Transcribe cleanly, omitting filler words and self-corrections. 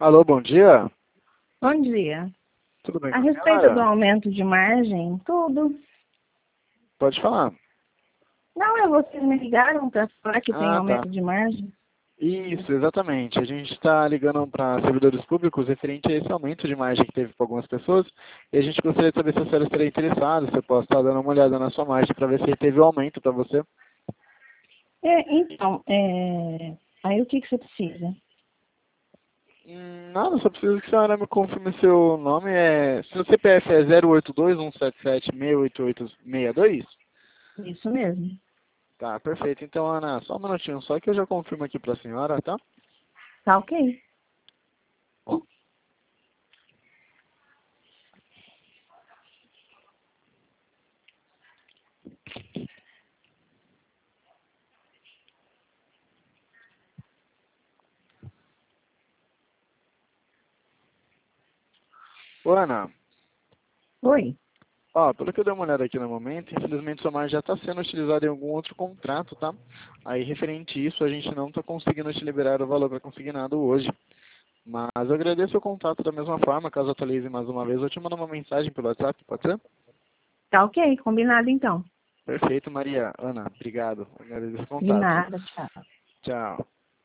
Alô, bom dia. Bom dia. Tudo bem A com a respeito senhora? do aumento de margem, tudo. Pode falar. Não é vocês me ligaram para falar que tem Ah, tá. aumento de margem? Isso, exatamente. A gente está ligando para servidores públicos referente a esse aumento de margem que teve para algumas pessoas. E a gente gostaria de saber se a senhora estaria interessada, se eu posso estar dando uma olhada na sua margem para ver se teve um aumento para você. Aí o que você precisa? Nada, só preciso que a senhora me confirme seu nome. Seu CPF é 08217768862? Isso mesmo. Tá, perfeito. Então, Ana, só um minutinho, só que eu já confirmo aqui para a senhora, tá? Tá ok. Ô, Ana. Oi. Pelo que eu dei uma olhada aqui no momento, infelizmente sua margem já está sendo utilizada em algum outro contrato, tá? Aí, referente a isso, a gente não está conseguindo te liberar o valor para consignado hoje. Mas eu agradeço o contato da mesma forma, caso atualize mais uma vez, eu te mando uma mensagem pelo WhatsApp, pode ser? Tá ok, combinado então. Perfeito, Maria. Ana, obrigado. Agradeço o De contato. nada, tchau. Tchau.